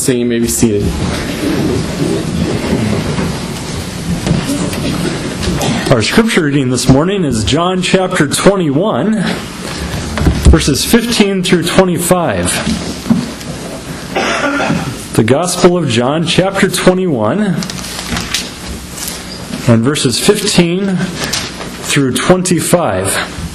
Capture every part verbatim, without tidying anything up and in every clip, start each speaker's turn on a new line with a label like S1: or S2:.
S1: sing, you may be seated.
S2: Our scripture reading this morning is John chapter twenty-one, verses fifteen through twenty-five. The Gospel of John chapter twenty-one, and verses fifteen through twenty-five.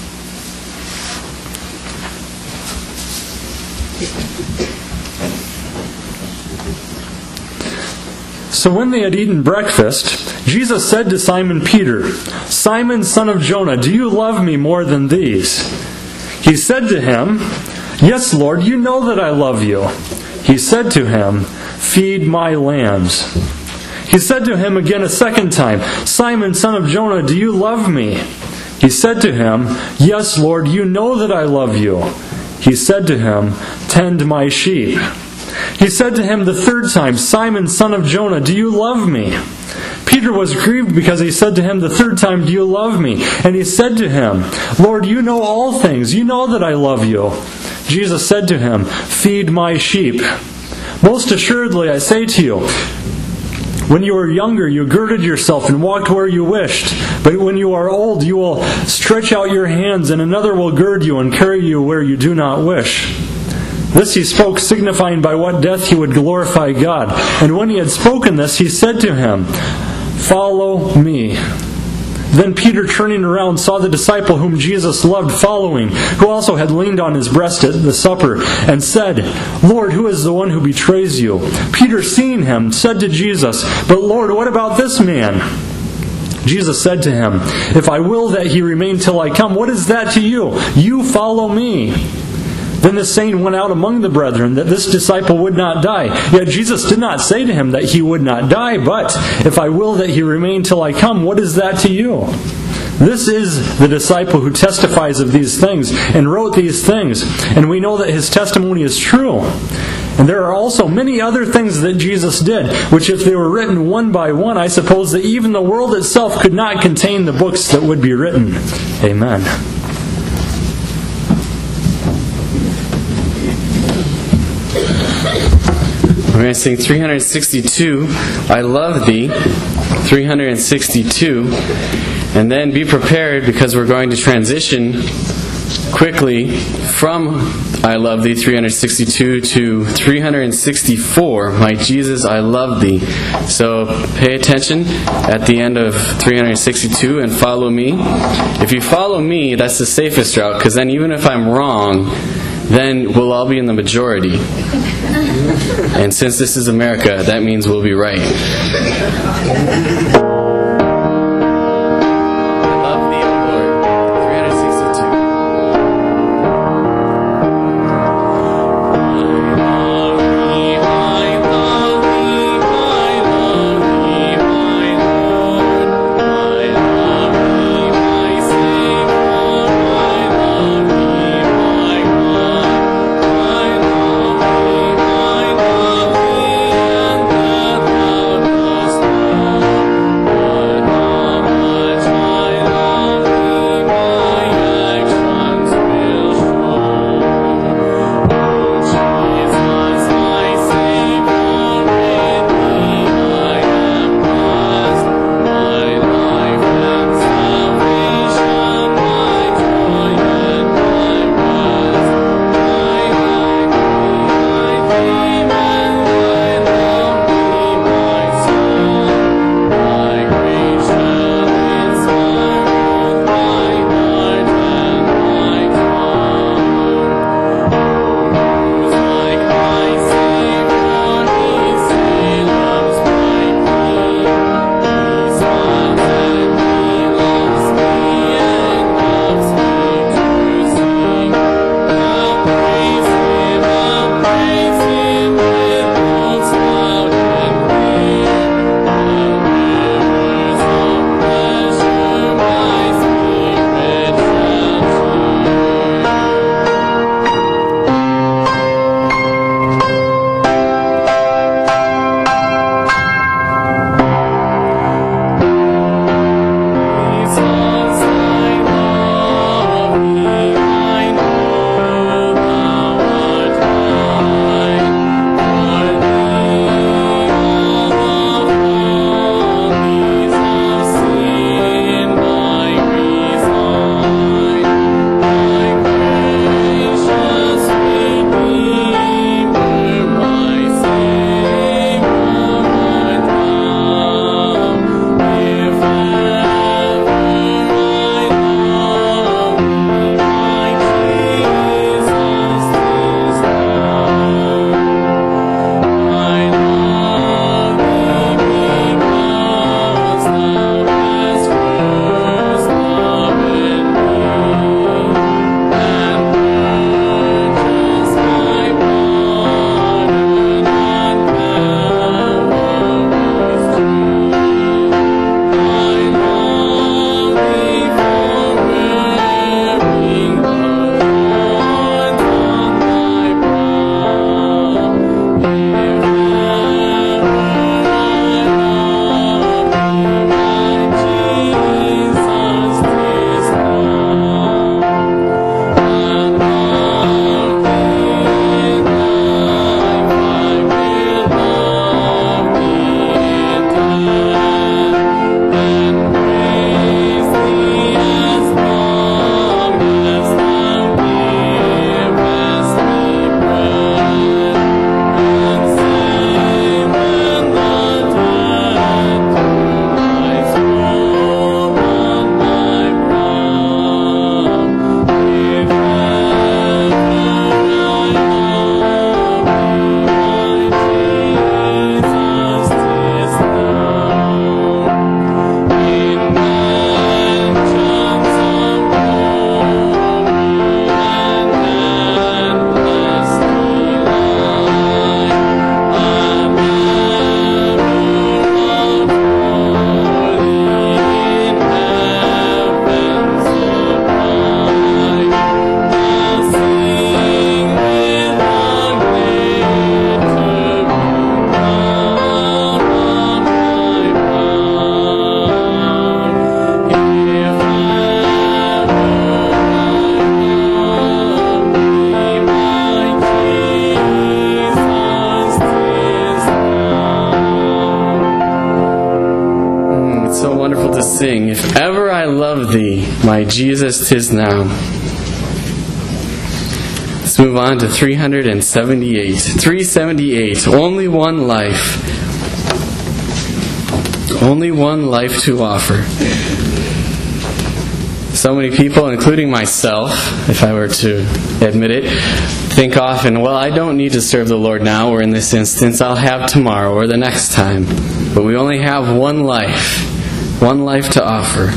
S2: So when they had eaten breakfast, Jesus said to Simon Peter, "Simon, son of Jonah, do you love me more than these?" He said to him, "Yes, Lord, you know that I love you." He said to him, "Feed my lambs." He said to him again a second time, "Simon, son of Jonah, do you love me?" He said to him, "Yes, Lord, you know that I love you." He said to him, "Tend my sheep." He said to him the third time, "Simon, son of Jonah, do you love me?" Peter was grieved because he said to him the third time, "Do you love me?" And he said to him, "Lord, you know all things. You know that I love you." Jesus said to him, "Feed my sheep. Most assuredly, I say to you, when you were younger, you girded yourself and walked where you wished. But when you are old, you will stretch out your hands, and another will gird you and carry you where you do not wish." This he spoke, signifying by what death he would glorify God. And when he had spoken this, he said to him, "Follow me." Then Peter, turning around, saw the disciple whom Jesus loved following, who also had leaned on his breast at the supper, and said, "Lord, who is the one who betrays you?" Peter, seeing him, said to Jesus, "But Lord, what about this man?" Jesus said to him, "If I will that he remain till I come, what is that to you? You follow me." Then the saying went out among the brethren that this disciple would not die. Yet Jesus did not say to him that he would not die, but, "If I will that he remain till I come, what is that to you?" This is the disciple who testifies of these things and wrote these things, and we know that his testimony is true. And there are also many other things that Jesus did, which if they were written one by one, I suppose that even the world itself could not contain the books that would be written. Amen.
S1: We're going to sing three hundred sixty-two, "I Love Thee," three hundred sixty-two, and then be prepared because we're going to transition quickly from "I Love Thee," three hundred sixty-two, to three hundred sixty-four, "My Jesus, I Love Thee." So pay attention at the end of three hundred sixty-two and follow me. If you follow me, that's the safest route, because then even if I'm wrong, then we'll all be in the majority. And since this is America, that means we'll be right.
S3: I
S1: to sing, if ever I love thee, my Jesus 'tis now. Let's move on to three seventy-eight. three seventy-eight, only one life. Only one life to offer. So many people, including myself, if I were to admit it, think often, well, I don't need to serve the Lord now, or in this instance, I'll have tomorrow or the next time. But we only have one life, one life to offer.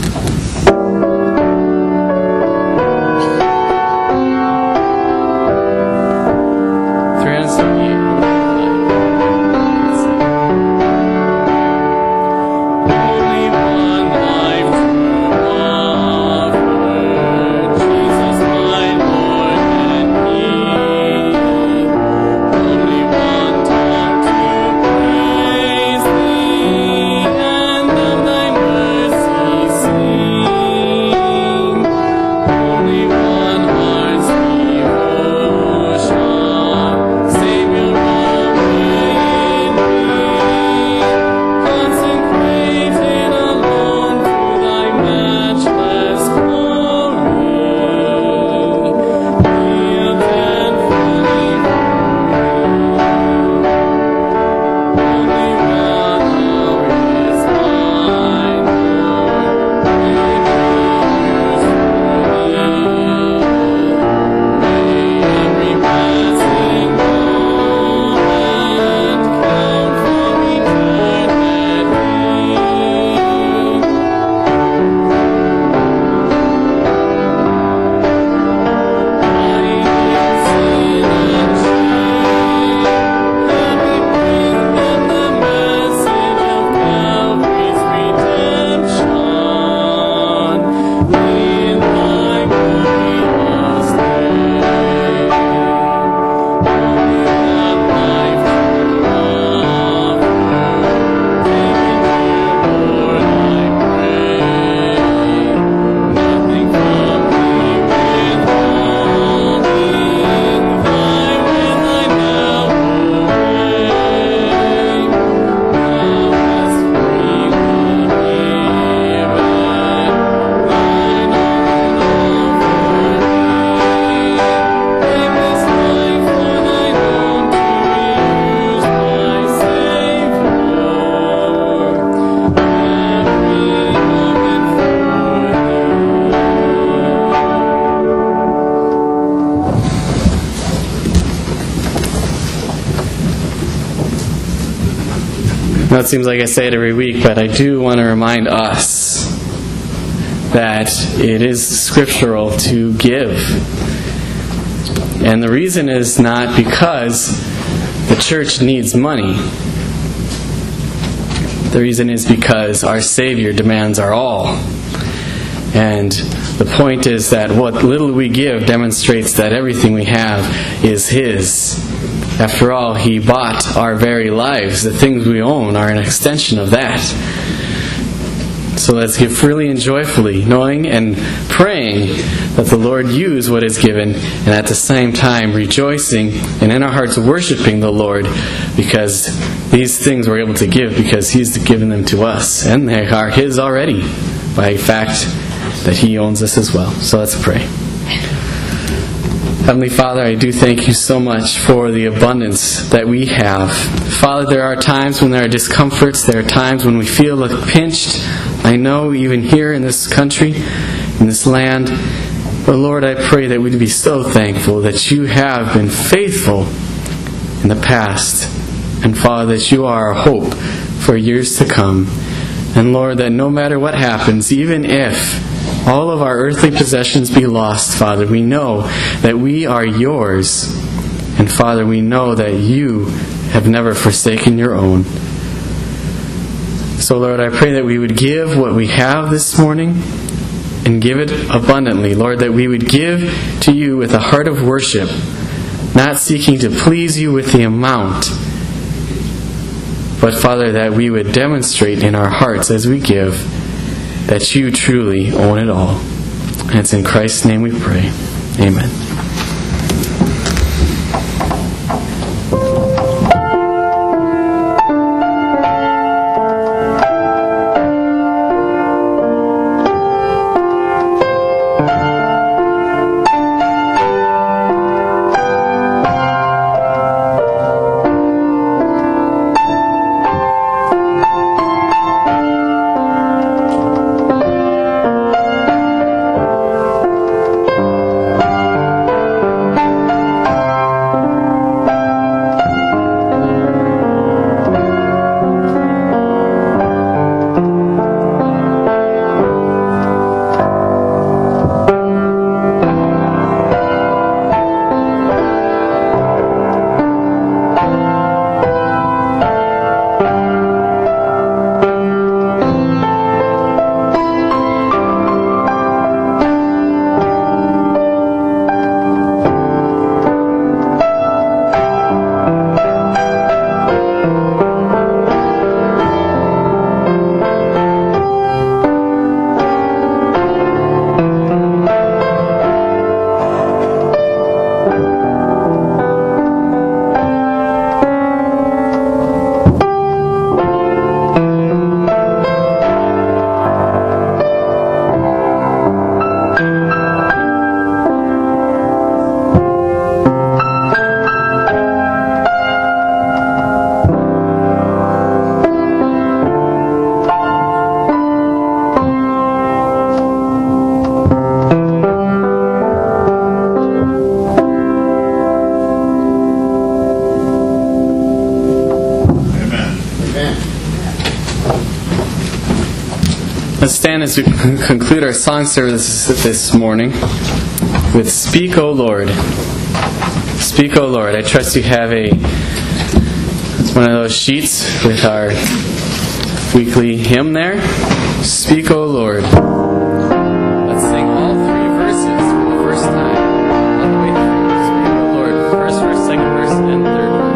S1: Now it seems like I say it every week, but I do want to remind us that it is scriptural to give. And the reason is not because the church needs money. The reason is because our Savior demands our all. And the point is that what little we give demonstrates that everything we have is His. After all, He bought our very lives. The things we own are an extension of that. So let's give freely and joyfully, knowing and praying that the Lord use what is given, and at the same time rejoicing and in our hearts worshiping the Lord, because these things we're able to give because He's given them to us, and they are His already by fact that He owns us as well. So let's pray. Heavenly Father, I do thank You so much for the abundance that we have. Father, there are times when there are discomforts. There are times when we feel like pinched. I know even here in this country, in this land. But Lord, I pray that we'd be so thankful that You have been faithful in the past. And Father, that You are our hope for years to come. And Lord, that no matter what happens, even if all of our earthly possessions be lost, Father, we know that we are Yours. And Father, we know that You have never forsaken Your own. So Lord, I pray that we would give what we have this morning and give it abundantly. Lord, that we would give to You with a heart of worship, not seeking to please You with the amount, but Father, that we would demonstrate in our hearts as we give that You truly own it all. And it's in Christ's name we pray. Amen. Let's stand as we conclude our song service this morning with Speak, O Lord. Speak, O Lord. I trust you have a one of those sheets with our weekly hymn there. Speak, O Lord. Let's sing all three verses for the first time. All the way through. Speak, O Lord. First verse, second verse, and third verse.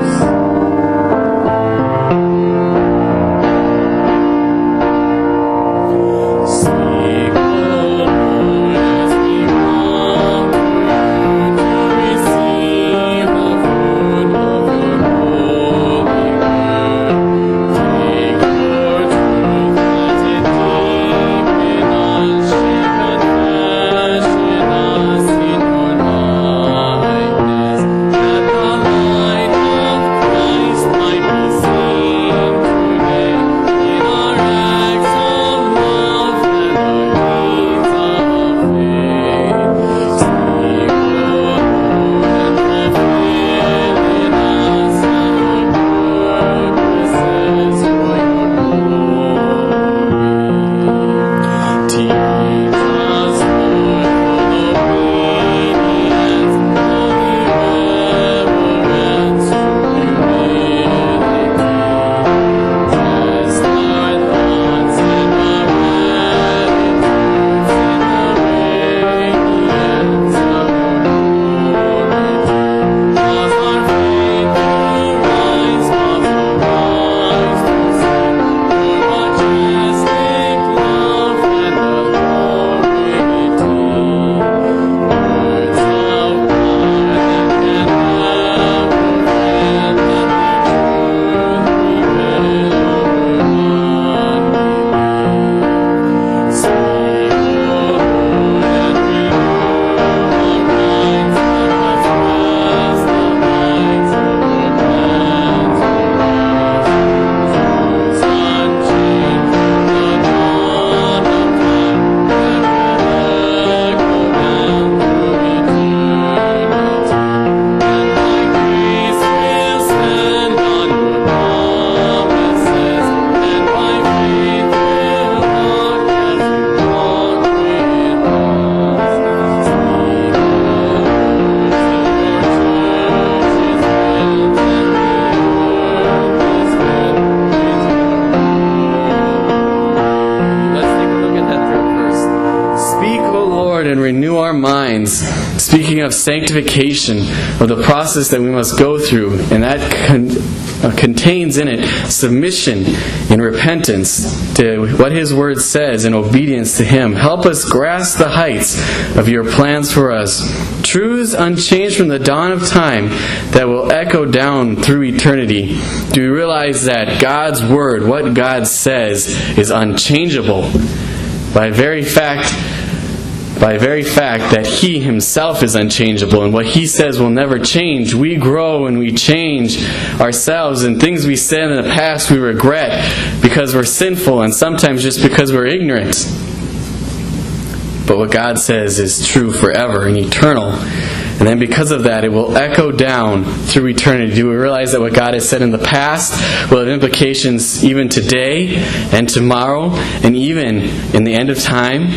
S1: Speaking of sanctification, of the process that we must go through, and that con- uh, contains in it submission and repentance to what His Word says and obedience to Him. Help us grasp the heights of Your plans for us. Truths unchanged from the dawn of time that will echo down through eternity. Do we realize that God's Word, what God says, is unchangeable? By very fact, By very fact that He Himself is unchangeable, and what He says will never change. We grow and we change ourselves, and things we said in the past we regret because we're sinful and sometimes just because we're ignorant. But what God says is true forever and eternal. And then because of that, it will echo down through eternity. Do we realize that what God has said in the past will have implications even today and tomorrow and even in the end of time?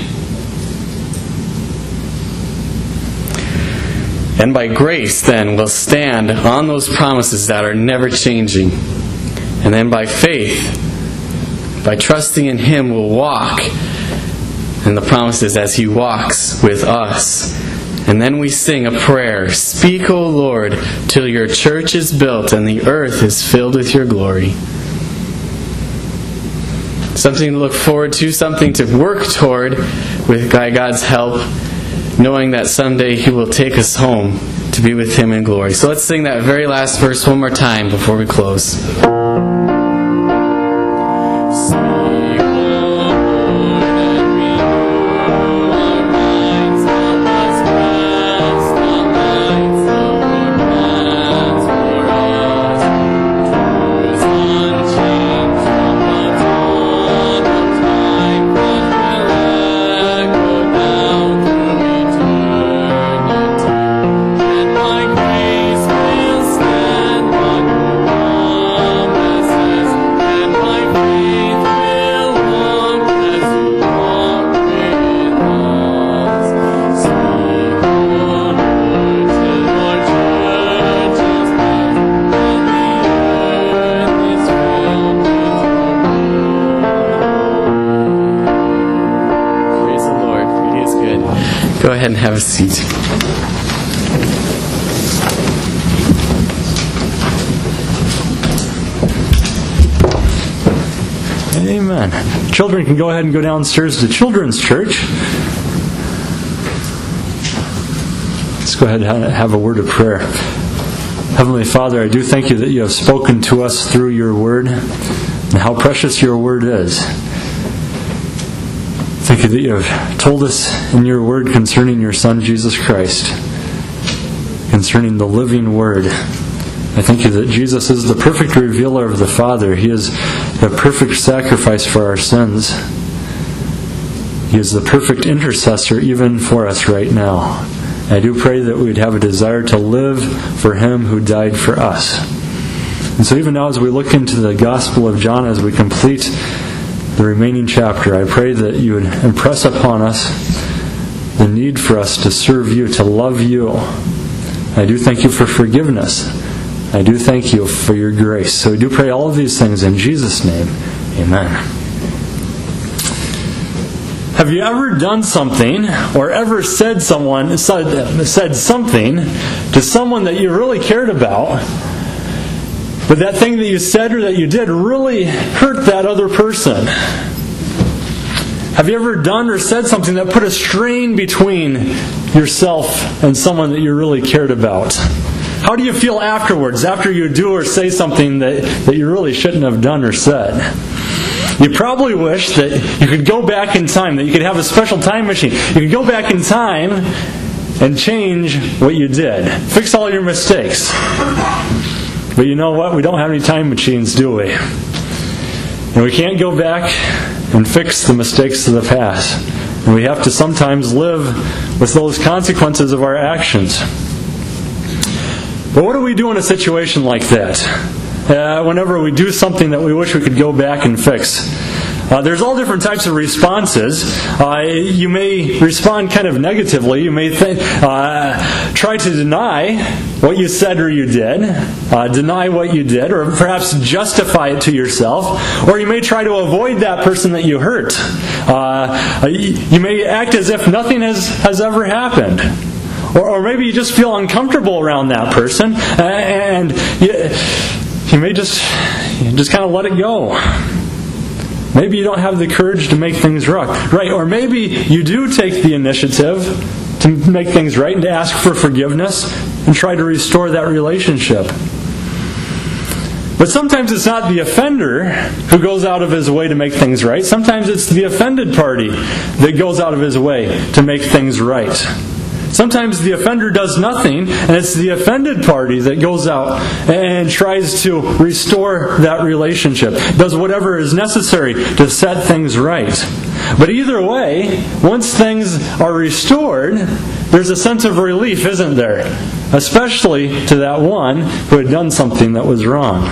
S1: And by grace, then, we'll stand on those promises that are never changing. And then by faith, by trusting in Him, we'll walk in the promises as He walks with us. And then we sing a prayer, Speak, O Lord, till Your church is built and the earth is filled with Your glory. Something to look forward to, something to work toward with God's help, knowing that someday He will take us home to be with Him in glory. So let's sing that very last verse one more time before we close.
S3: Grace will stand on your
S1: go ahead and have a seat.
S2: Amen. Children can go ahead and go downstairs to Children's Church. Let's go ahead and have a word of prayer. Heavenly Father, I do thank you that you have spoken to us through your word and how precious your word is. Thank you that you have told us in your word concerning your Son, Jesus Christ, concerning the living word. I thank you that Jesus is the perfect revealer of the Father. He is the perfect sacrifice for our sins. He is the perfect intercessor even for us right now. I do pray that we would have a desire to live for Him who died for us. And so even now as we look into the Gospel of John, as we complete the remaining chapter, I pray that you would impress upon us the need for us to serve you, to love you. I do thank you for forgiveness. I do thank you for your grace. So we do pray all of these things in Jesus' name. Amen. Have you ever done something or ever said someone said, said something to someone that you really cared about, but that thing that you said or that you did really hurt that other person? Have you ever done or said something that put a strain between yourself and someone that you really cared about? How do you feel afterwards, after you do or say something that, that you really shouldn't have done or said? You probably wish that you could go back in time, that you could have a special time machine. You could go back in time and change what you did. Fix all your mistakes. But you know what? We don't have any time machines, do we? And we can't go back and fix the mistakes of the past. And we have to sometimes live with those consequences of our actions. But what do we do in a situation like that? Uh, whenever we do something that we wish we could go back and fix. Uh, there's all different types of responses. Uh, you may respond kind of negatively. You may think, uh, try to deny what you said or you did, uh, deny what you did, or perhaps justify it to yourself. Or you may try to avoid that person that you hurt. Uh, you may act as if nothing has, has ever happened. Or, or maybe you just feel uncomfortable around that person, and you, you may just you just kind of let it go. Maybe you don't have the courage to make things right. Right. Or maybe you do take the initiative to make things right and to ask for forgiveness and try to restore that relationship. But sometimes it's not the offender who goes out of his way to make things right. Sometimes it's the offended party that goes out of his way to make things right. Sometimes the offender does nothing, and it's the offended party that goes out and tries to restore that relationship, does whatever is necessary to set things right. But either way, once things are restored, there's a sense of relief, isn't there? Especially to that one who had done something that was wrong.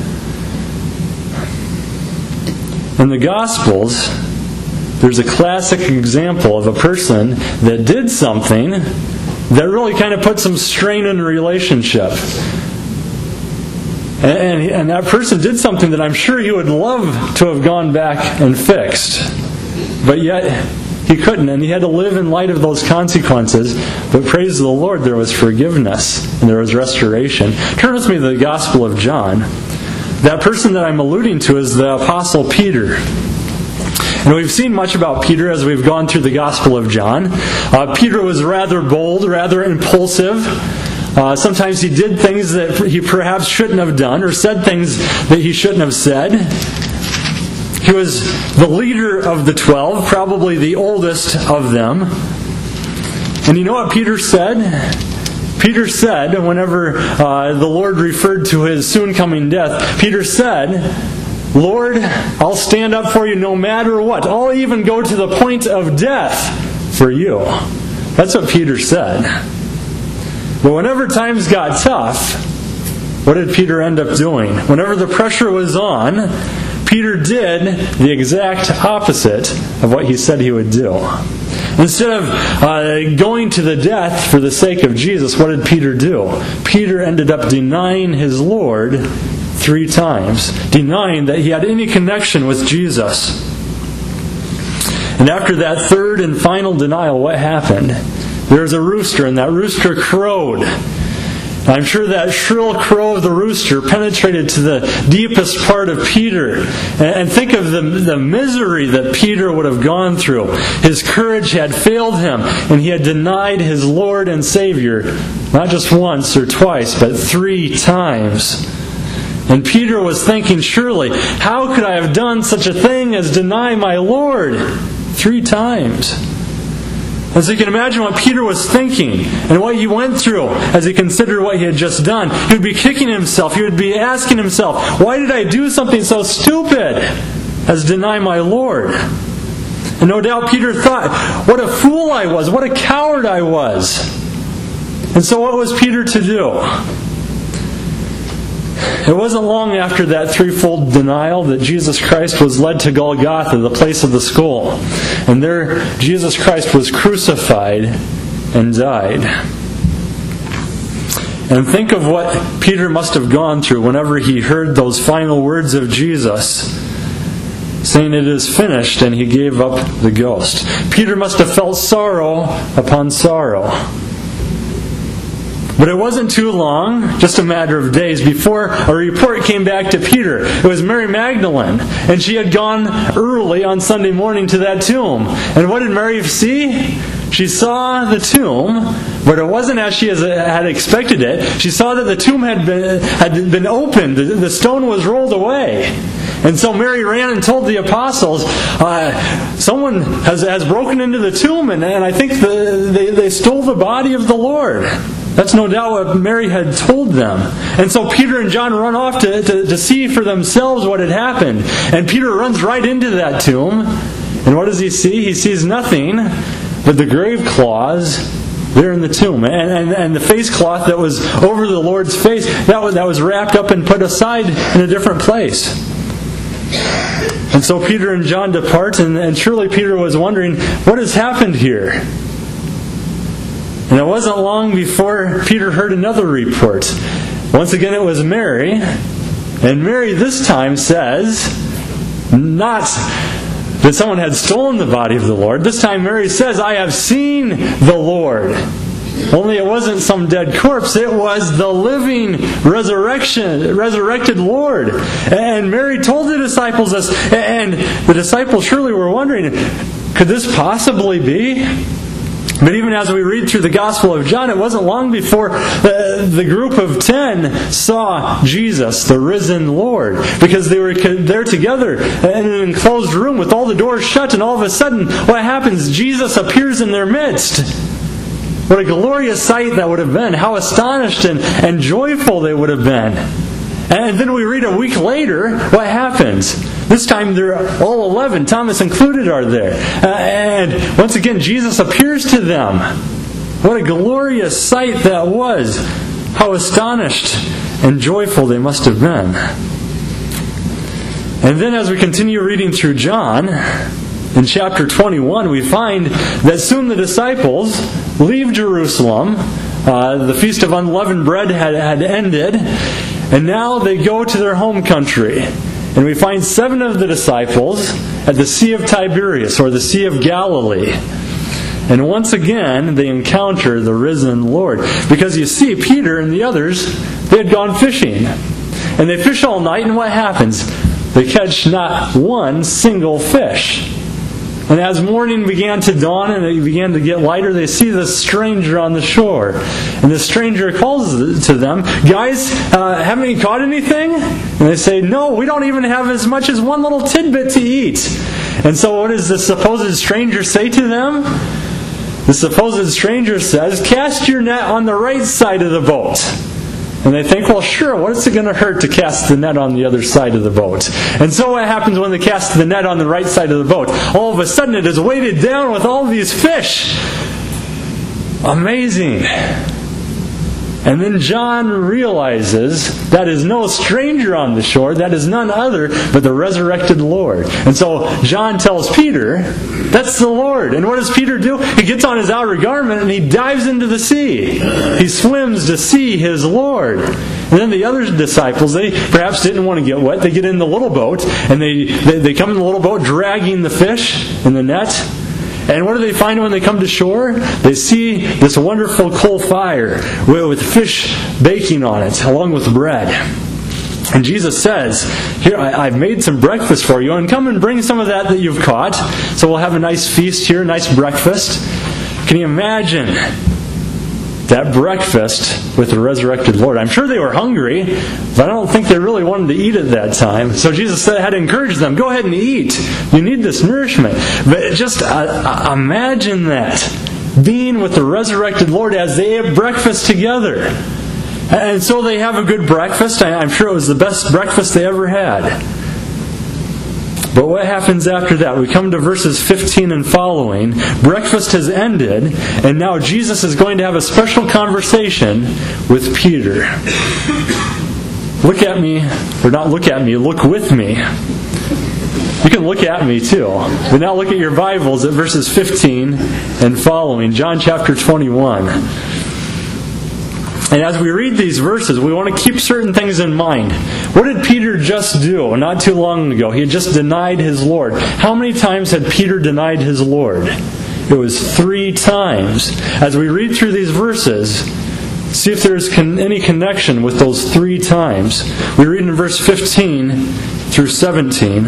S2: In the Gospels, there's a classic example of a person that did something that really kind of put some strain in a relationship. And, and, and that person did something that I'm sure you would love to have gone back and fixed. But yet, he couldn't, and he had to live in light of those consequences. But praise the Lord, there was forgiveness and there was restoration. Turn with me to the Gospel of John. That person that I'm alluding to is the Apostle Peter. And we've seen much about Peter as we've gone through the Gospel of John. Uh, Peter was rather bold, rather impulsive. Uh, sometimes he did things that he perhaps shouldn't have done, or said things that he shouldn't have said. He was the leader of the twelve, probably the oldest of them. And you know what Peter said? Peter said, whenever uh, the Lord referred to his soon-coming death, Peter said, "Lord, I'll stand up for you no matter what. I'll even go to the point of death for you." That's what Peter said. But whenever times got tough, what did Peter end up doing? Whenever the pressure was on, Peter did the exact opposite of what he said he would do. Instead of uh, going to the death for the sake of Jesus, what did Peter do? Peter ended up denying his Lord three times, denying that he had any connection with Jesus. And after that third and final denial, what happened? there's a rooster, and that rooster crowed. I'm sure that shrill crow of the rooster penetrated to the deepest part of Peter. And think of the, the misery that Peter would have gone through. His courage had failed him, and he had denied his Lord and Savior, not just once or twice, but three times. And Peter was thinking, surely, how could I have done such a thing as deny my Lord? Three times. And so you can imagine what Peter was thinking and what he went through as he considered what he had just done. He would be kicking himself. He would be asking himself, why did I do something so stupid as deny my Lord? And no doubt Peter thought, what a fool I was. What a coward I was. And so what was Peter to do? It wasn't long after that threefold denial that Jesus Christ was led to Golgotha, the place of the skull. And there Jesus Christ was crucified and died. And think of what Peter must have gone through whenever he heard those final words of Jesus, saying, "It is finished," and he gave up the ghost. Peter must have felt sorrow upon sorrow. But it wasn't too long, just a matter of days, before a report came back to Peter. It was Mary Magdalene, and she had gone early on Sunday morning to that tomb. And what did Mary see? She saw the tomb, but it wasn't as she had expected it. She saw that the tomb had been, had been opened. The, the stone was rolled away. And so Mary ran and told the apostles, uh, someone has, has broken into the tomb, and, and I think the, they, they stole the body of the Lord. That's no doubt what Mary had told them. And so Peter and John run off to, to, to see for themselves what had happened. And Peter runs right into that tomb. And what does he see? He sees nothing but the grave cloths there in the tomb. And, and, and the face cloth that was over the Lord's face, that was, that was wrapped up and put aside in a different place. And so Peter and John depart, and, and surely Peter was wondering, what has happened here? And it wasn't long before Peter heard another report. Once again, it was Mary. And Mary this time says, not that someone had stolen the body of the Lord. This time Mary says, I have seen the Lord. Only it wasn't some dead corpse. It was the living resurrection, resurrected Lord. And Mary told the disciples this. And the disciples surely were wondering, could this possibly be? But even as we read through the Gospel of John, it wasn't long before uh, the group of ten saw Jesus, the risen Lord, because they were there together in an enclosed room with all the doors shut, and all of a sudden, what happens? Jesus appears in their midst. What a glorious sight that would have been. How astonished and, and joyful they would have been. And then we read a week later, what happens? This time they're all eleven, Thomas included, are there. Uh, and once again, Jesus appears to them. What a glorious sight that was. How astonished and joyful they must have been. And then as we continue reading through John, in chapter twenty-one, we find that soon the disciples leave Jerusalem. Uh, the Feast of Unleavened Bread had, had ended. And now they go to their home country. And we find seven of the disciples at the Sea of Tiberias, or the Sea of Galilee. And once again, they encounter the risen Lord. Because you see, Peter and the others, they had gone fishing. And they fish all night, and what happens? They catch not one single fish. And as morning began to dawn and it began to get lighter, they see this stranger on the shore. And the stranger calls to them, guys, uh, haven't you caught anything? And they say, no, we don't even have as much as one little tidbit to eat. And so what does the supposed stranger say to them? The supposed stranger says, cast your net on the right side of the boat. And they think, well, sure, what's it going to hurt to cast the net on the other side of the boat? And so what happens when they cast the net on the right side of the boat? All of a sudden it is weighted down with all these fish. Amazing. And then John realizes that is no stranger on the shore. That is none other but the resurrected Lord. And so John tells Peter, that's the Lord. And what does Peter do? He gets on his outer garment and he dives into the sea. He swims to see his Lord. And then the other disciples, they perhaps didn't want to get wet. They get in the little boat and they, they, they come in the little boat dragging the fish in the net. And what do they find when they come to shore? They see this wonderful coal fire with fish baking on it, along with bread. And Jesus says, here, I, I've made some breakfast for you, and come and bring some of that that you've caught. So we'll have a nice feast here, a nice breakfast. Can you imagine that breakfast with the resurrected Lord? I'm sure they were hungry, but I don't think they really wanted to eat at that time. So Jesus said, had to encourage them, go ahead and eat. You need this nourishment. But just uh, imagine that, being with the resurrected Lord as they have breakfast together. And so they have a good breakfast. I'm sure it was the best breakfast they ever had. But what happens after that? We come to verses fifteen and following. Breakfast has ended, and now Jesus is going to have a special conversation with Peter. Look at me, or not look at me, look with me. You can look at me too. But now look at your Bibles at verses fifteen and following. John chapter twenty-one. And as we read these verses, we want to keep certain things in mind. What did Peter just do not too long ago? He had just denied his Lord. How many times had Peter denied his Lord? It was three times. As we read through these verses, see if there's con- any connection with those three times. We read in verse fifteen through seventeen.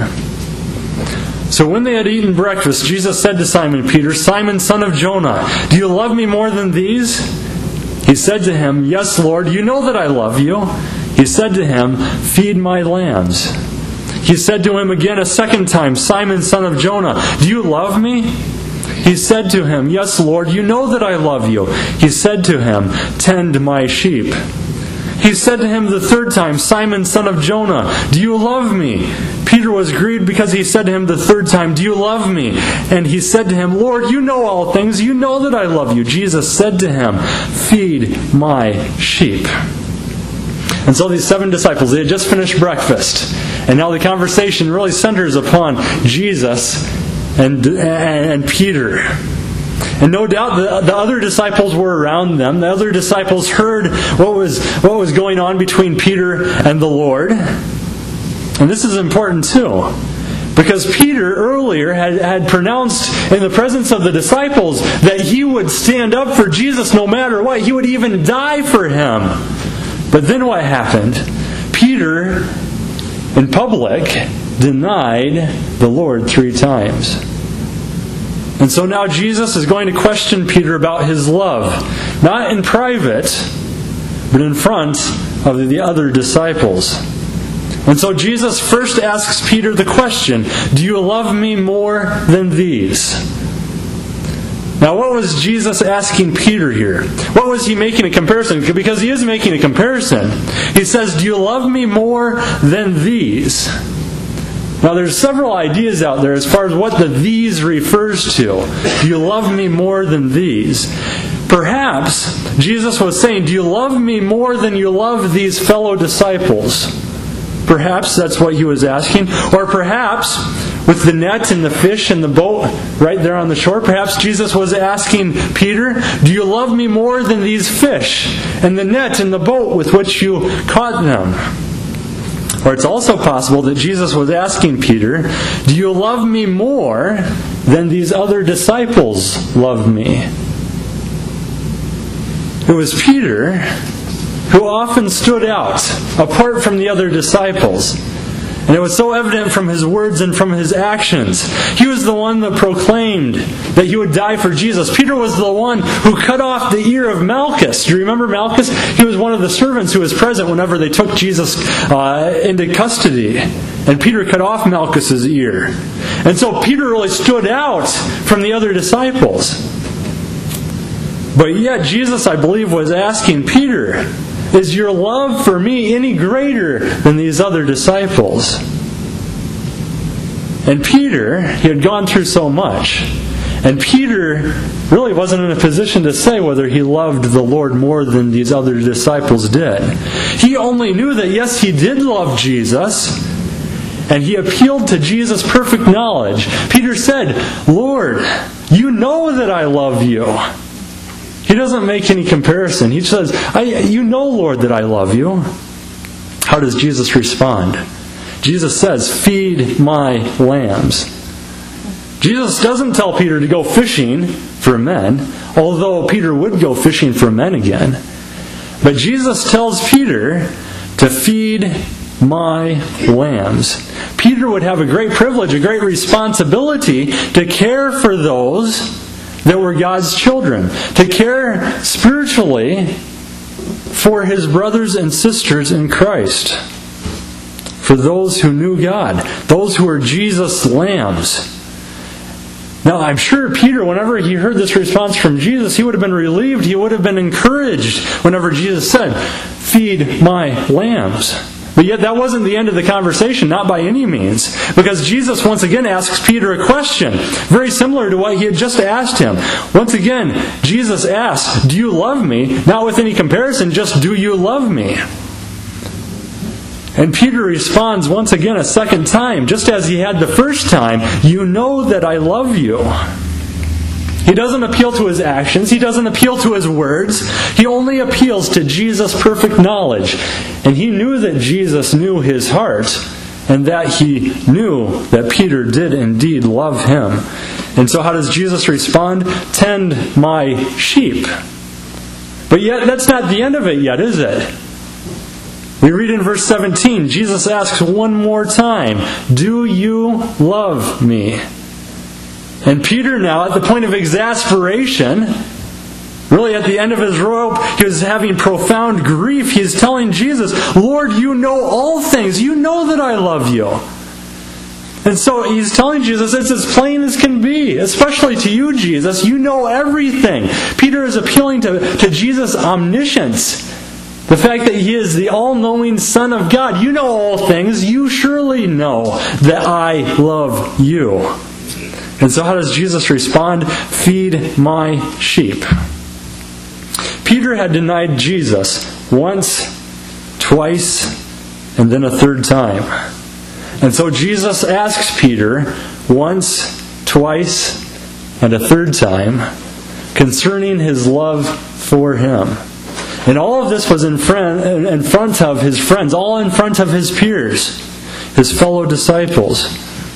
S2: So when they had eaten breakfast, Jesus said to Simon Peter, Simon, son of Jonah, do you love me more than these? He said to him, Yes, Lord, you know that I love you. He said to him, Feed my lambs. He said to him again a second time, Simon, son of Jonah, do you love me? He said to him, Yes, Lord, you know that I love you. He said to him, Tend my sheep. He said to him the third time, Simon, son of Jonah, do you love me? Peter was grieved because he said to him the third time, Do you love me? And he said to him, Lord, you know all things. You know that I love you. Jesus said to him, Feed my sheep. And so these seven disciples, they had just finished breakfast. And now the conversation really centers upon Jesus and, and Peter. And no doubt the, the other disciples were around them. The other disciples heard what was what was going on between Peter and the Lord. And this is important too, because Peter earlier had, had pronounced in the presence of the disciples that he would stand up for Jesus no matter what. He would even die for him. But then what happened? Peter, in public, denied the Lord three times. And so now Jesus is going to question Peter about his love. Not in private, but in front of the other disciples. And so Jesus first asks Peter the question, Do you love me more than these? Now what was Jesus asking Peter here? What was he making a comparison? Because he is making a comparison. He says, Do you love me more than these? Now there's several ideas out there as far as what the these refers to. Do you love me more than these? Perhaps Jesus was saying, Do you love me more than you love these fellow disciples? Perhaps that's what he was asking. Or perhaps, with the net and the fish and the boat right there on the shore, perhaps Jesus was asking Peter, Do you love me more than these fish and the net and the boat with which you caught them? Or it's also possible that Jesus was asking Peter, Do you love me more than these other disciples love me? It was Peter who often stood out, apart from the other disciples. And it was so evident from his words and from his actions. He was the one that proclaimed that he would die for Jesus. Peter was the one who cut off the ear of Malchus. Do you remember Malchus? He was one of the servants who was present whenever they took Jesus uh, into custody. And Peter cut off Malchus's ear. And so Peter really stood out from the other disciples. But yet Jesus, I believe, was asking Peter, Is your love for me any greater than these other disciples? And Peter, he had gone through so much. And Peter really wasn't in a position to say whether he loved the Lord more than these other disciples did. He only knew that, yes, he did love Jesus. And he appealed to Jesus' perfect knowledge. Peter said, Lord, you know that I love you. He doesn't make any comparison. He says, I, you know, Lord, that I love you. How does Jesus respond? Jesus says, Feed my lambs. Jesus doesn't tell Peter to go fishing for men, although Peter would go fishing for men again. But Jesus tells Peter to feed my lambs. Peter would have a great privilege, a great responsibility to care for those that were God's children, to care spiritually for his brothers and sisters in Christ, for those who knew God, those who were Jesus' lambs. Now, I'm sure Peter, whenever he heard this response from Jesus, he would have been relieved, he would have been encouraged whenever Jesus said, "Feed my lambs." But yet that wasn't the end of the conversation, not by any means. Because Jesus once again asks Peter a question, very similar to what he had just asked him. Once again, Jesus asks, "Do you love me?" Not with any comparison, just, "Do you love me?" And Peter responds once again a second time, just as he had the first time, "You know that I love you." He doesn't appeal to his actions. He doesn't appeal to his words. He only appeals to Jesus' perfect knowledge. And he knew that Jesus knew his heart, and that he knew that Peter did indeed love him. And so how does Jesus respond? "Tend my sheep." But yet, that's not the end of it yet, is it? We read in verse seventeen, Jesus asks one more time, "Do you love me?" And Peter now, at the point of exasperation, really at the end of his rope, he was having profound grief. He is telling Jesus, "Lord, you know all things. You know that I love you." And so he's telling Jesus, it's as plain as can be, especially to you, Jesus. You know everything. Peter is appealing to, to Jesus' omniscience. The fact that he is the all-knowing Son of God. You know all things. You surely know that I love you. And so how does Jesus respond? "Feed my sheep." Peter had denied Jesus once, twice, and then a third time. And so Jesus asks Peter once, twice, and a third time concerning his love for him. And all of this was in front, in front of his friends, all in front of his peers, his fellow disciples.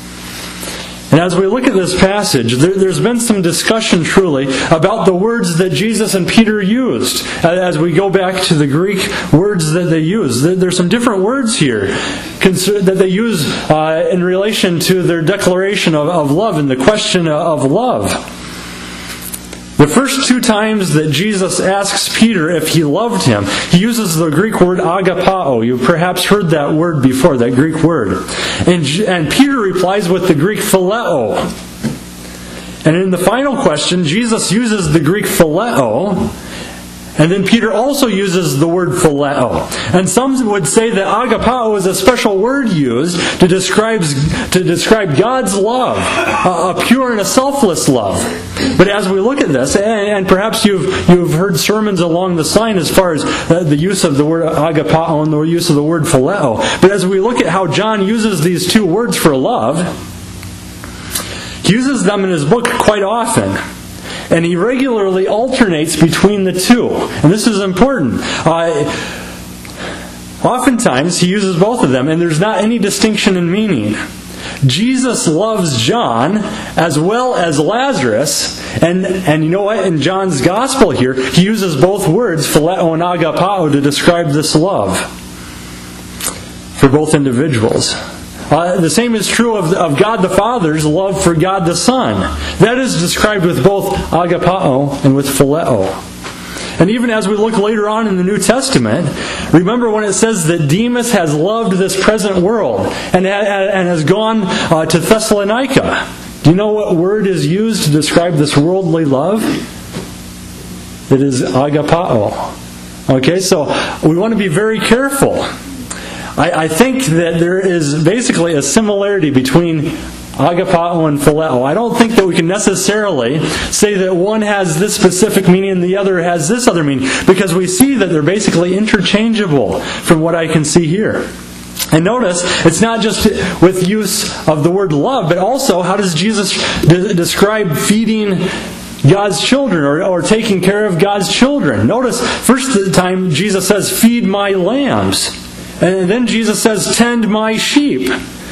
S2: And as we look at this passage, there, there's been some discussion truly about the words that Jesus and Peter used. As we go back to the Greek words that they use, there, there's some different words here that they use uh, in relation to their declaration of, of love and the question of love. The first two times that Jesus asks Peter if he loved him, he uses the Greek word agapao. You've perhaps heard that word before, that Greek word. And, and Peter replies with the Greek phileo. And in the final question, Jesus uses the Greek phileo, and then Peter also uses the word phileo. And some would say that agapao is a special word used to describe, to describe God's love, a, a pure and a selfless love. But as we look at this, and, and perhaps you've you've heard sermons along the line as far as uh, the use of the word agapao and the use of the word phileo. But as we look at how John uses these two words for love, he uses them in his book quite often. And he regularly alternates between the two. And this is important. Uh, oftentimes, he uses both of them, and there's not any distinction in meaning. Jesus loves John as well as Lazarus. And, and you know what? In John's Gospel here, he uses both words, phileo and agapao, to describe this love for both individuals. Uh, the same is true of, of God the Father's love for God the Son. That is described with both agapao and with phileo. And even as we look later on in the New Testament, remember when it says that Demas has loved this present world and, and has gone uh, to Thessalonica. Do you know what word is used to describe this worldly love? It is agapao. Okay, so we want to be very careful. I think that there is basically a similarity between agapao and phileo. I don't think that we can necessarily say that one has this specific meaning and the other has this other meaning, because we see that they're basically interchangeable from what I can see here. And notice, it's not just with use of the word love, but also how does Jesus de- describe feeding God's children or, or taking care of God's children? Notice, first time Jesus says, "Feed my lambs." And then Jesus says, "Tend my sheep."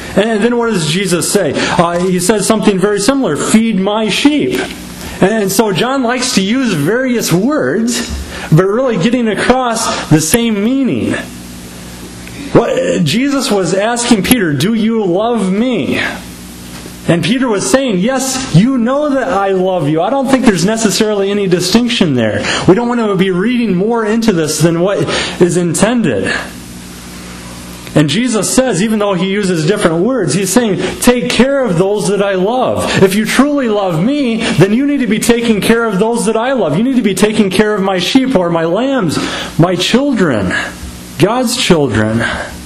S2: And then what does Jesus say? Uh, he says something very similar, feed my sheep. And so John likes to use various words, but really getting across the same meaning. What, Jesus was asking Peter, do you love me? And Peter was saying, yes, you know that I love you. I don't think there's necessarily any distinction there. We don't want to be reading more into this than what is intended. And Jesus says, even though he uses different words, he's saying, take care of those that I love. If you truly love me, then you need to be taking care of those that I love. You need to be taking care of my sheep or my lambs, my children, God's children.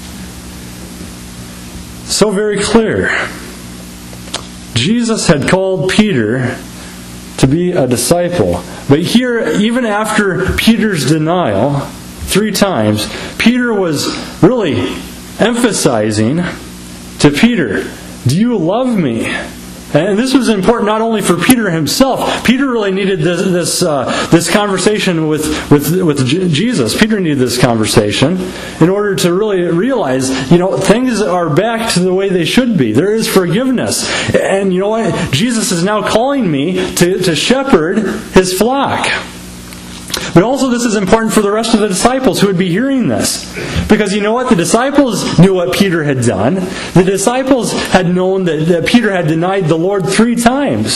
S2: So very clear. Jesus had called Peter to be a disciple. But here, even after Peter's denial, three times, Peter was really emphasizing to Peter, do you love me? And this was important not only for Peter himself. Peter really needed this this, uh, this conversation with, with, with Jesus. Peter needed this conversation in order to really realize, you know, things are back to the way they should be. There is forgiveness. And you know what? Jesus is now calling me to, to shepherd his flock. But also this is important for the rest of the disciples who would be hearing this. Because you know what? The disciples knew what Peter had done. The disciples had known that, that Peter had denied the Lord three times.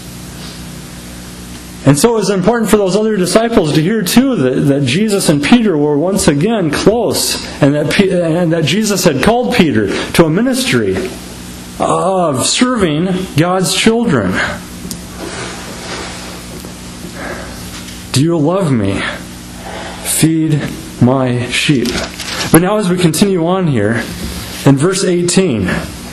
S2: And so it was important for those other disciples to hear too that, that Jesus and Peter were once again close. And that, and that Jesus had called Peter to a ministry of serving God's children. Do you love me? Feed my sheep. But now as we continue on here, in verse eighteen,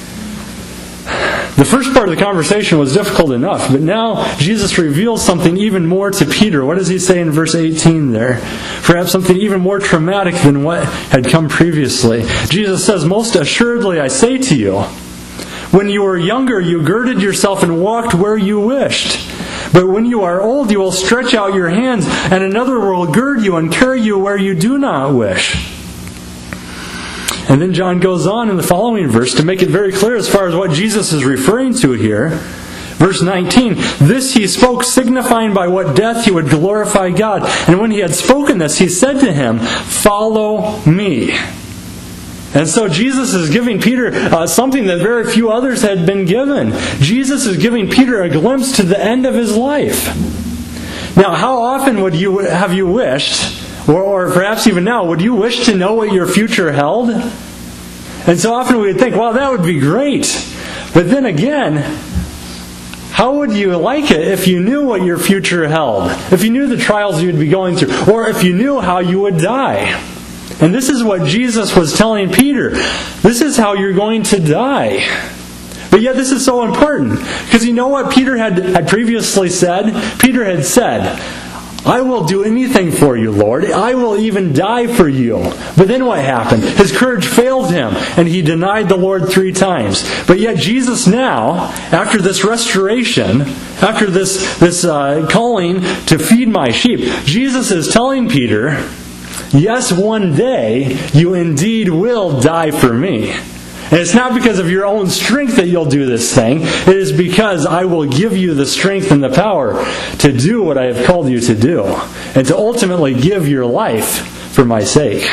S2: the first part of the conversation was difficult enough, but now Jesus reveals something even more to Peter. What does he say in verse eighteen there? Perhaps something even more traumatic than what had come previously. Jesus says, most assuredly I say to you, when you were younger you girded yourself and walked where you wished. But when you are old, you will stretch out your hands, and another will gird you and carry you where you do not wish. And then John goes on in the following verse to make it very clear as far as what Jesus is referring to here. Verse nineteen, this he spoke, signifying by what death he would glorify God. And when he had spoken this, he said to him, follow me. And so Jesus is giving Peter uh, something that very few others had been given. Jesus is giving Peter a glimpse to the end of his life. Now, how often would you have you wished, or, or perhaps even now, would you wish to know what your future held? And so often we would think, well, that would be great. But then again, how would you like it if you knew what your future held? If you knew the trials you'd be going through, or if you knew how you would die? And this is what Jesus was telling Peter. This is how you're going to die. But yet this is so important. Because you know what Peter had, had previously said? Peter had said, I will do anything for you, Lord. I will even die for you. But then what happened? His courage failed him, and he denied the Lord three times. But yet Jesus now, after this restoration, after this, this uh, calling to feed my sheep, Jesus is telling Peter, yes, one day you indeed will die for me. And it's not because of your own strength that you'll do this thing. It is because I will give you the strength and the power to do what I have called you to do. And to ultimately give your life for my sake.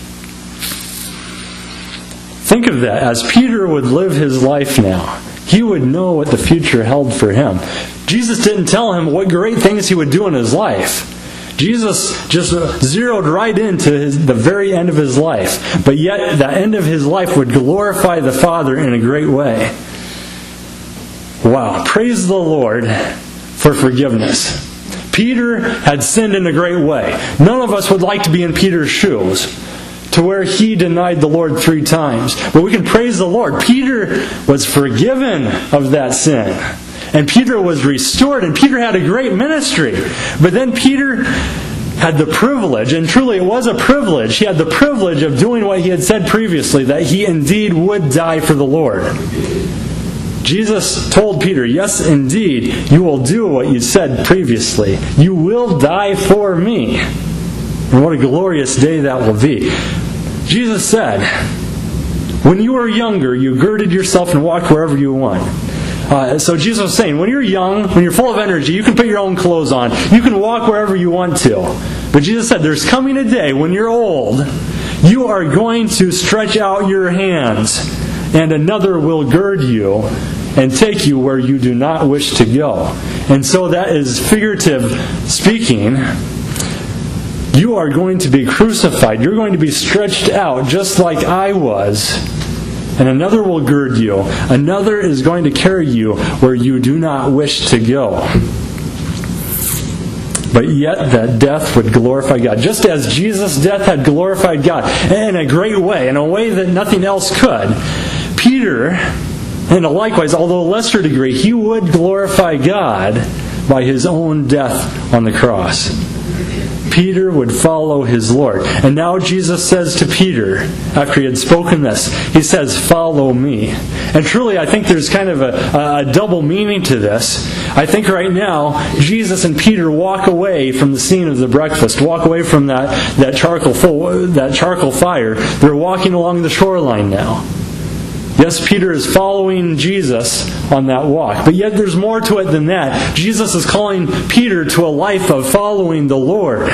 S2: Think of that. As Peter would live his life now, he would know what the future held for him. Jesus didn't tell him what great things he would do in his life. Jesus just zeroed right into his, the very end of his life. But yet, the end of his life would glorify the Father in a great way. Wow. Praise the Lord for forgiveness. Peter had sinned in a great way. None of us would like to be in Peter's shoes, to where he denied the Lord three times. But we can praise the Lord. Peter was forgiven of that sin. And Peter was restored, and Peter had a great ministry. But then Peter had the privilege, and truly it was a privilege, he had the privilege of doing what he had said previously, that he indeed would die for the Lord. Jesus told Peter, yes, indeed, you will do what you said previously. You will die for me. And what a glorious day that will be. Jesus said, When you were younger, you girded yourself and walked wherever you want. Uh, so Jesus was saying, when you're young, when you're full of energy, you can put your own clothes on. You can walk wherever you want to. But Jesus said, there's coming a day when you're old, you are going to stretch out your hands, and another will gird you and take you where you do not wish to go. And so that is figurative speaking. You are going to be crucified. You're going to be stretched out just like I was. And another will gird you. Another is going to carry you where you do not wish to go. But yet that death would glorify God. Just as Jesus' death had glorified God in a great way, in a way that nothing else could, Peter, and likewise, although a lesser degree, he would glorify God by his own death on the cross. Peter would follow his Lord. And now Jesus says to Peter, after he had spoken this, he says, follow me. And truly, I think there's kind of a, a double meaning to this. I think right now, Jesus and Peter walk away from the scene of the breakfast, walk away from that, that, charcoal, full, that charcoal fire. They're walking along the shoreline now. Yes, Peter is following Jesus on that walk. But yet there's more to it than that. Jesus is calling Peter to a life of following the Lord.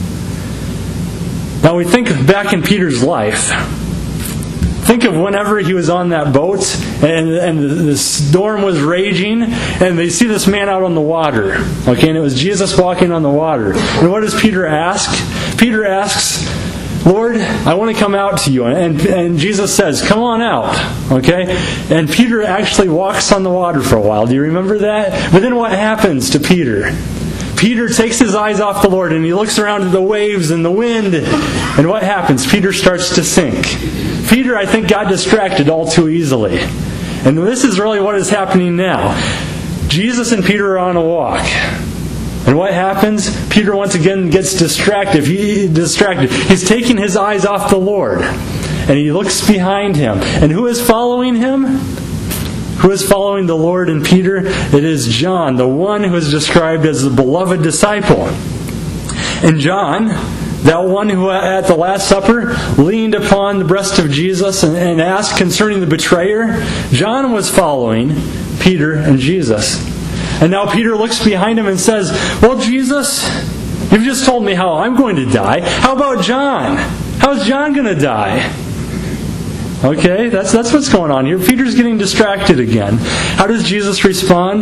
S2: Now we think back in Peter's life. Think of whenever he was on that boat and, and the, the storm was raging and they see this man out on the water. Okay, and it was Jesus walking on the water. And what does Peter ask? Peter asks, Lord, I want to come out to you. And, and Jesus says, come on out. Okay? And Peter actually walks on the water for a while. Do you remember that? But then what happens to Peter? Peter takes his eyes off the Lord and he looks around at the waves and the wind. And what happens? Peter starts to sink. Peter, I think, got distracted all too easily. And this is really what is happening now. Jesus and Peter are on a walk. And what happens? Peter once again gets distracted. He distracted. He's taking his eyes off the Lord. And he looks behind him. And who is following him? Who is following the Lord and Peter? It is John, the one who is described as the beloved disciple. And John, that one who at the Last Supper leaned upon the breast of Jesus and, and asked concerning the betrayer, John was following Peter and Jesus. And now Peter looks behind him and says, well, Jesus, you've just told me how I'm going to die. How about John? How's John going to die? Okay, that's, that's what's going on here. Peter's getting distracted again. How does Jesus respond?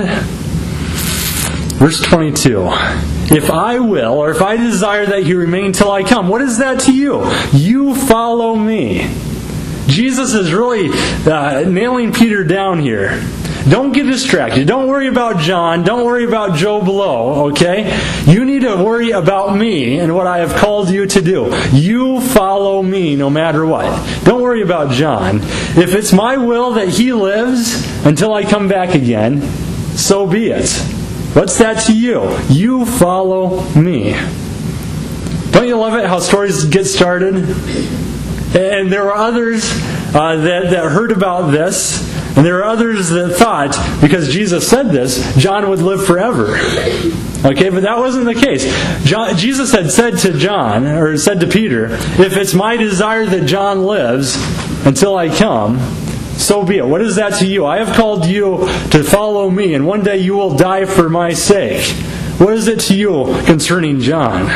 S2: Verse twenty-two. If I will, or if I desire that you remain till I come, what is that to you? You follow me. Jesus is really uh, nailing Peter down here. Don't get distracted. Don't worry about John. Don't worry about Joe Blow, okay? You need to worry about me and what I have called you to do. You follow me no matter what. Don't worry about John. If it's my will that he lives until I come back again, so be it. What's that to you? You follow me. Don't you love it how stories get started? And there were others uh, that, that heard about this. And there are others that thought, because Jesus said this, John would live forever. Okay, but that wasn't the case. John, Jesus had said to John, or said to Peter, if it's my desire that John lives until I come, so be it. What is that to you? I have called you to follow me, and one day you will die for my sake. What is it to you concerning John?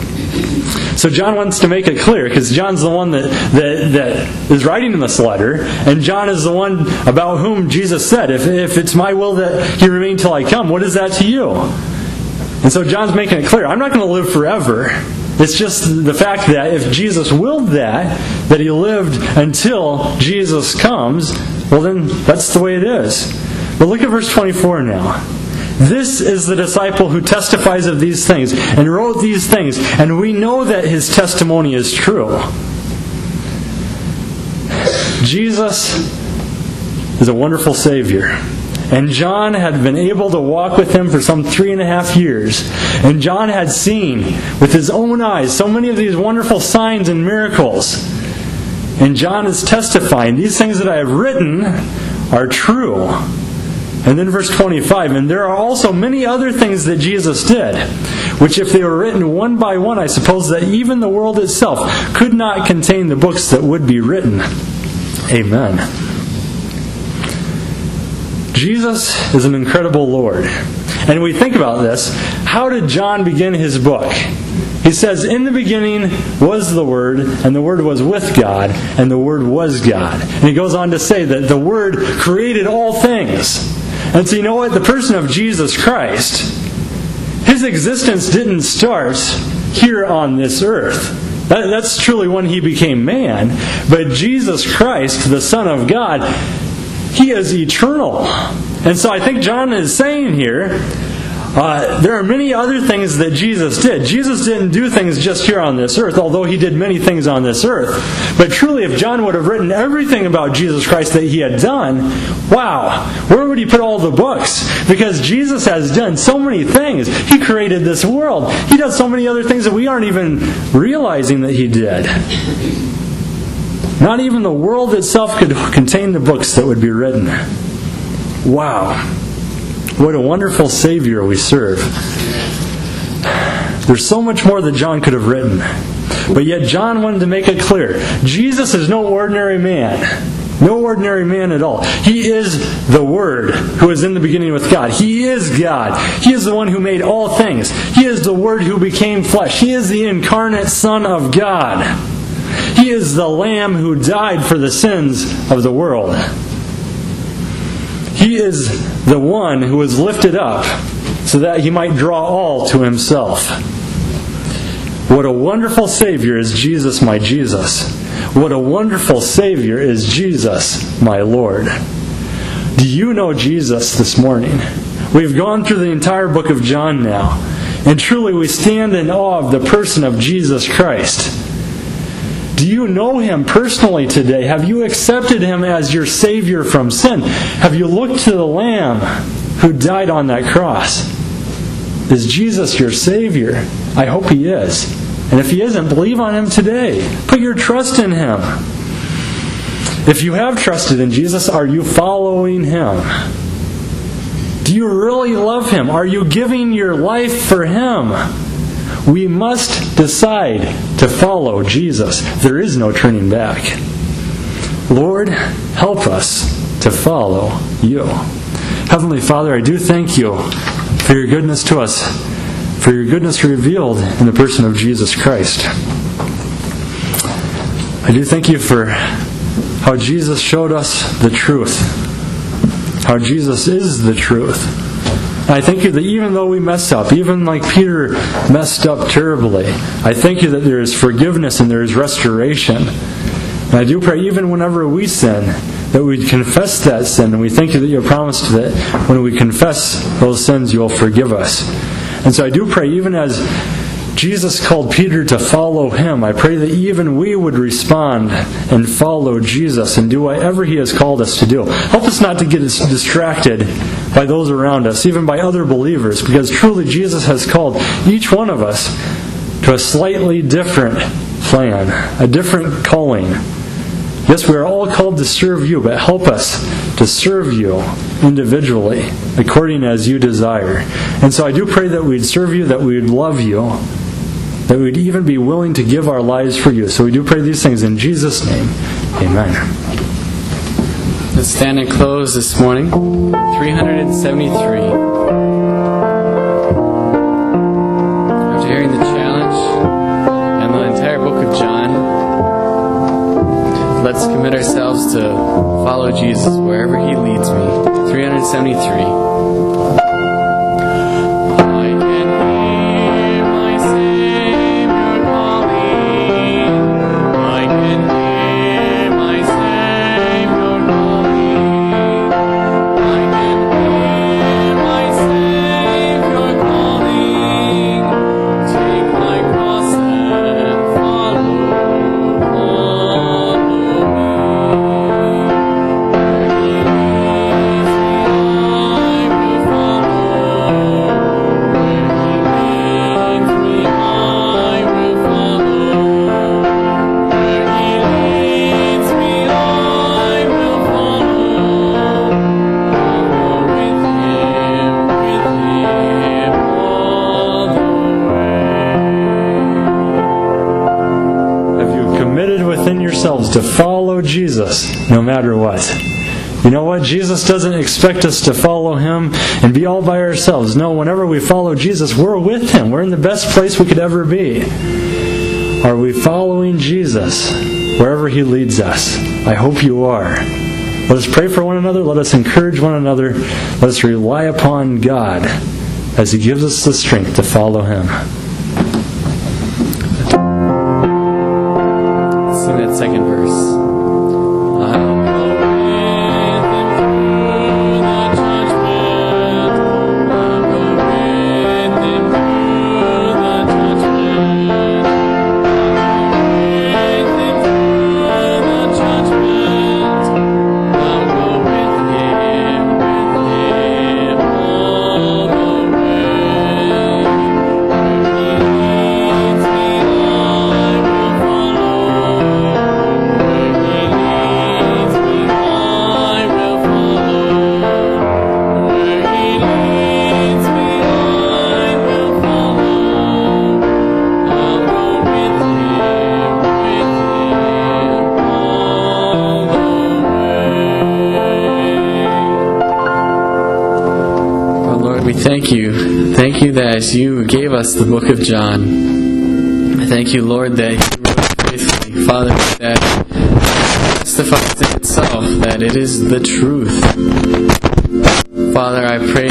S2: So John wants to make it clear, because John's the one that, that, that is writing in this letter, and John is the one about whom Jesus said, if, if it's my will that he remain till I come, what is that to you? And so John's making it clear, I'm not going to live forever. It's just the fact that if Jesus willed that, that he lived until Jesus comes, well then that's the way it is. But look at verse twenty-four now. This is the disciple who testifies of these things and wrote these things, and we know that his testimony is true. Jesus is a wonderful Savior. And John had been able to walk with him for some three and a half years. And John had seen with his own eyes so many of these wonderful signs and miracles. And John is testifying, these things that I have written are true. And then verse twenty-five, and there are also many other things that Jesus did, which if they were written one by one, I suppose that even the world itself could not contain the books that would be written. Amen. Jesus is an incredible Lord. And we think about this, how did John begin his book? He says, in the beginning was the Word, and the Word was with God, and the Word was God. And he goes on to say that the Word created all things. And so you know what? The person of Jesus Christ, His existence didn't start here on this earth. That, that's truly when He became man. But Jesus Christ, the Son of God, He is eternal. And so I think John is saying here, Uh, there are many other things that Jesus did. Jesus didn't do things just here on this earth, although He did many things on this earth. But truly, if John would have written everything about Jesus Christ that he had done, wow, where would he put all the books? Because Jesus has done so many things. He created this world. He does so many other things that we aren't even realizing that He did. Not even the world itself could contain the books that would be written. Wow. What a wonderful Savior we serve. There's so much more that John could have written. But yet John wanted to make it clear. Jesus is no ordinary man. No ordinary man at all. He is the Word who is in the beginning with God. He is God. He is the one who made all things. He is the Word who became flesh. He is the incarnate Son of God. He is the Lamb who died for the sins of the world. He is the one who was lifted up so that He might draw all to Himself. What a wonderful Savior is Jesus, my Jesus. What a wonderful Savior is Jesus, my Lord. Do you know Jesus this morning? We've gone through the entire book of John now, and truly we stand in awe of the person of Jesus Christ. Do you know Him personally today? Have you accepted Him as your Savior from sin? Have you looked to the Lamb who died on that cross? Is Jesus your Savior? I hope He is. And if He isn't, believe on Him today. Put your trust in Him. If you have trusted in Jesus, are you following Him? Do you really love Him? Are you giving your life for Him? We must decide to follow Jesus. There is no turning back. Lord, help us to follow You. Heavenly Father, I do thank You for Your goodness to us, for Your goodness revealed in the person of Jesus Christ. I do thank You for how Jesus showed us the truth, how Jesus is the truth. I thank You that even though we mess up, even like Peter messed up terribly, I thank You that there is forgiveness and there is restoration. And I do pray even whenever we sin, that we confess that sin, and we thank You that You have promised that when we confess those sins, You will forgive us. And so I do pray, even as Jesus called Peter to follow Him, I pray that even we would respond and follow Jesus and do whatever He has called us to do. Help us not to get distracted by those around us, even by other believers, because truly Jesus has called each one of us to a slightly different plan, a different calling. Yes, we are all called to serve You, but help us to serve You individually, according as You desire. And so I do pray that we'd serve You, that we'd love You, that we'd even be willing to give our lives for You. So we do pray these things in Jesus' name. Amen.
S1: Let's stand and close this morning. three seventy-three. After hearing the challenge and the entire book of John, let's commit ourselves to follow Jesus wherever He leads me. three seventy-three.
S2: To follow Jesus Jesus no matter what. You know what? Jesus doesn't expect us to follow Him and be all by ourselves. No, whenever we follow Jesus, we're with Him. We're in the best place we could ever be. Are we following Jesus wherever He leads us? I hope you are. Let us pray for one another. Let us encourage one another. Let us rely upon God as He gives us the strength to follow Him.
S1: Sing that second verse. We thank you. Thank you that you gave us the book of John. I thank you, Lord, that you wrote it faithfully. Father, that testifies in itself that it is the truth. Father, I pray